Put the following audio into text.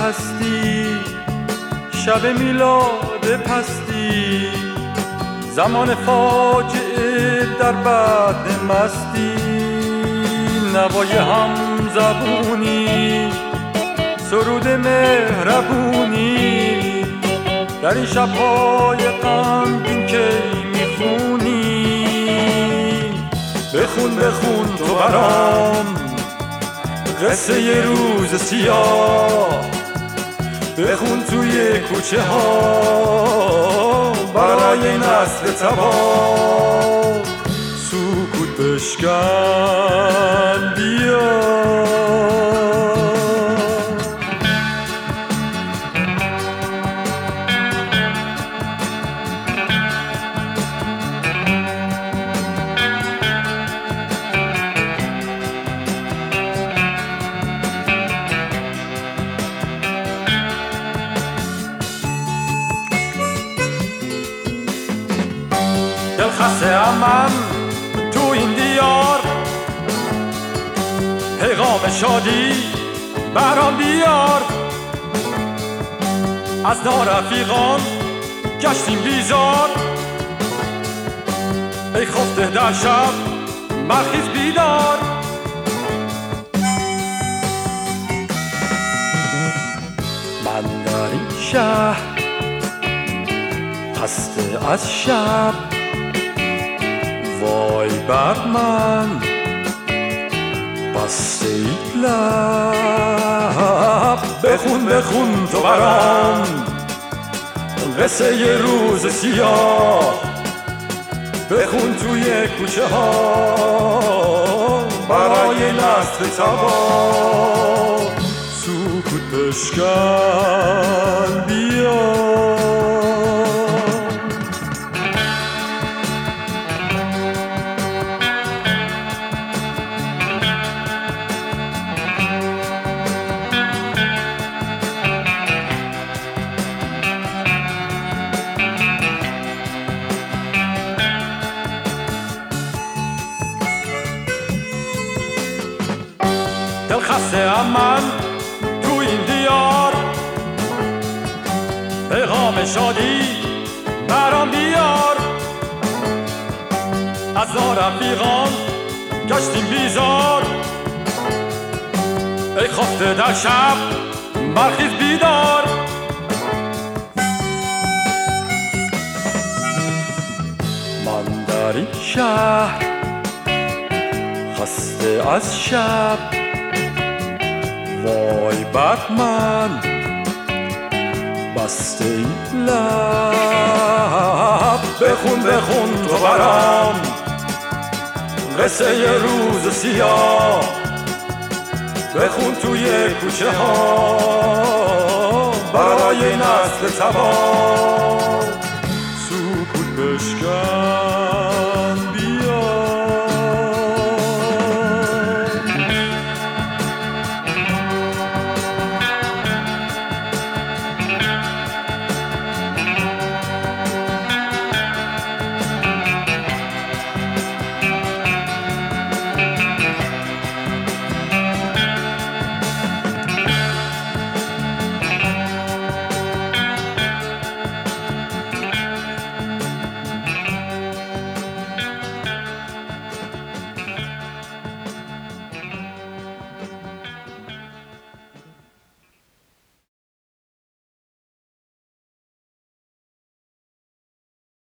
هستی، شب میلاد پستی، زمان فاجعه در بعد مستی، نوای هم زبونی، سرود مهربونی، در این شب‌های غمگین که میخونی. بخون بخون تو برام قصه یه روز سیاه، بخون توی کوچه ها برای نسل تباه. سکوت بشکن بیا، دلخسته ام من تو این دیار، پیغام شادی برام بیار. از نارفیقان گشتیم بیزار، ای خفته در شب برخیز بیدار. من در این شهر خسته از شب، وای بر من بسته لب. بخون بخون تو برام قصه یه روز سیاه، بخون توی کوچه ها برای نسل تباه. سکوت بشکن بیا، دلخسته ام من تو این دیار، پیغام شادی برام بیار. از نارفیقان گشتیم بیزار، ای خفته در شب برخیز بیدار. من در این شهر خسته از شب، وای بر من بسته این لب. بخون بخون تو برام قصه یه روز سیاه، بخون توی کوچه ها برای نسل تباه. سکوت بشکن